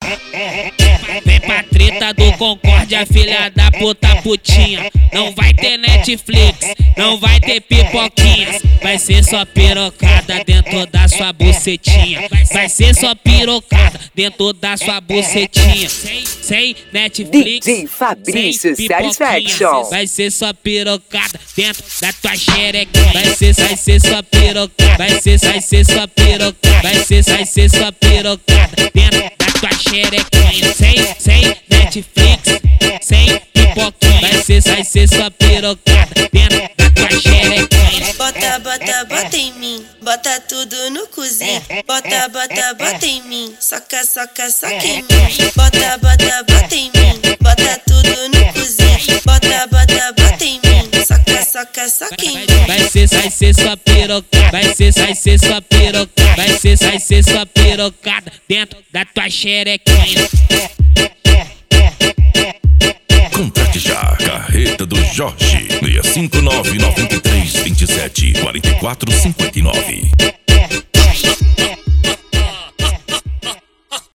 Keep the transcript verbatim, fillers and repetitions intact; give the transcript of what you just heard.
Vem pra treta do Concórdia, filha da puta putinha. Não vai ter Netflix, não vai ter pipoquinhas. Vai ser só pirocada dentro da sua bucetinha. Vai ser só pirocada dentro da sua bucetinha. Sem, sem Netflix, D J Fabrício sem Satisfaction. Vai ser só pirocada dentro da tua xerequinha. Vai ser, vai ser só pirocada. Vai ser, vai ser só pirocada. Vai ser, vai ser só pirocada dentro da tua xerequinha. Sem, sem Netflix, sem pipoquinha. Vai ser, vai ser só pirocada dentro da tua xerequinha. Bota, bota, bota em mim, bota tudo no cozinho. Bota, bota, bota em mim, soca, soca, soca em mim. Bota, bota, bota em mim, bota tudo no cozinho. Bota, bota, bota em mim, soca, soca, soca em mim. Vai ser, vai ser só pirocada. Vai ser, vai ser só pirocada. Vai ser, vai ser só pirocada dentro da tua xerequinha. Contate já, Carreta do Jorge, seis cinco nove, nove três, dois sete, quatro quatro cinco nove.